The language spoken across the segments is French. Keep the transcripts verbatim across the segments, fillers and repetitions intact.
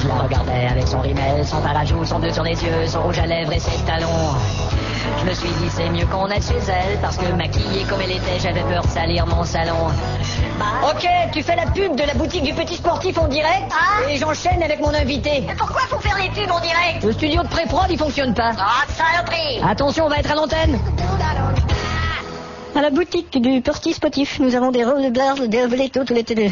Je la regardais avec son rimel, son parajout, son bleu sur les yeux, son rouge à lèvres et ses talons. Je me suis dit c'est mieux qu'on aille chez elle, parce que maquillée comme elle était, j'avais peur de salir mon salon. Bah, ok, tu fais la pub de la boutique du petit sportif en direct, ah, et j'enchaîne avec mon invité. Mais pourquoi faut faire les pubs en direct? Le studio de pré-prod, il fonctionne pas. Ah, saloperie! Attention, on va être à l'antenne. À la boutique du petit sportif, nous avons des rollerblades, des vélos, tous les télé.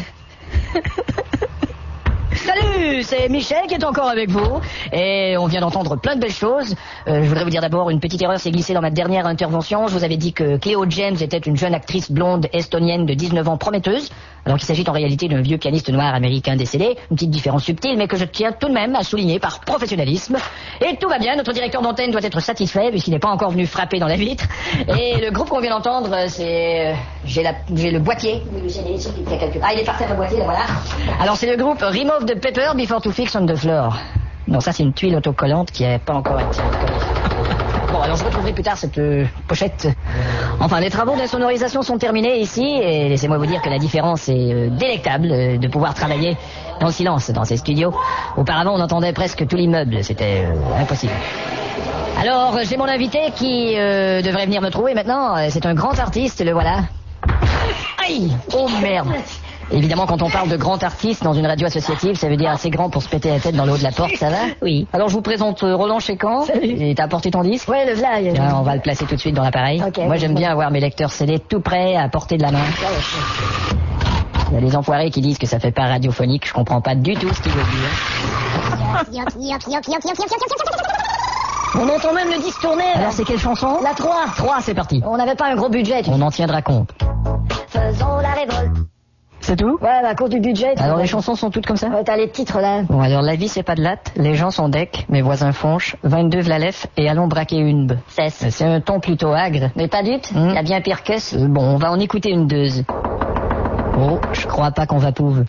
Salut, c'est Michel qui est encore avec vous et on vient d'entendre plein de belles choses. Euh, je voudrais vous dire d'abord une petite erreur s'est glissée dans ma dernière intervention. Je vous avais dit que Cleo James était une jeune actrice blonde estonienne de dix-neuf ans prometteuse, alors qu'il s'agit en réalité d'un vieux pianiste noir américain décédé. Une petite différence subtile mais que je tiens tout de même à souligner par professionnalisme. Et tout va bien, notre directeur d'antenne doit être satisfait puisqu'il n'est pas encore venu frapper dans la vitre. Et le groupe qu'on vient d'entendre, c'est... J'ai, la... J'ai le boîtier. Ah, il est par terre le boîtier, là, voilà. Alors c'est le groupe Remove the Paper Before to Fix on the Floor. Non, ça c'est une tuile autocollante qui n'est pas encore été collée. Bon, alors je retrouverai plus tard cette euh, pochette. Enfin, les travaux d'insonorisation sont terminés ici et laissez-moi vous dire que la différence est euh, délectable euh, de pouvoir travailler dans le silence dans ces studios. Auparavant, on entendait presque tout l'immeuble, c'était euh, impossible. Alors, j'ai mon invité qui euh, devrait venir me trouver maintenant. C'est un grand artiste, le voilà. Aïe! Oh merde! Évidemment, quand on parle de grand artiste dans une radio associative, ça veut dire assez grand pour se péter la tête dans le haut de la porte, ça va? Oui. Alors je vous présente Roland Chécan. Salut. Et t'as apporté ton disque? Ouais, le v'là. Tiens, on va le placer tout de suite dans l'appareil. Okay, moi, j'aime bien avoir mes lecteurs C D tout prêts à portée de la main. Il y a des enfoirés qui disent que ça fait pas radiophonique. Je comprends pas du tout ce qu'ils veulent dire. On entend même le disque tourner. Alors c'est quelle chanson? La trois. trois, c'est parti. On n'avait pas un gros budget. On en tiendra compte. Faisons la révolte. C'est tout? Ouais, bah, à cause du budget. Alors les chansons sont toutes comme ça? Ouais, t'as les titres là. Bon, alors la vie c'est pas de latte, les gens sont deck, mes voisins fonchent, vingt-deux vlalef et allons braquer une b. Cesse. C'est un ton plutôt agre. Mais pas dute, il hmm. y a bien pire que ça. Bon, on va en écouter une deuxe. Oh, je crois pas qu'on va pouvoir.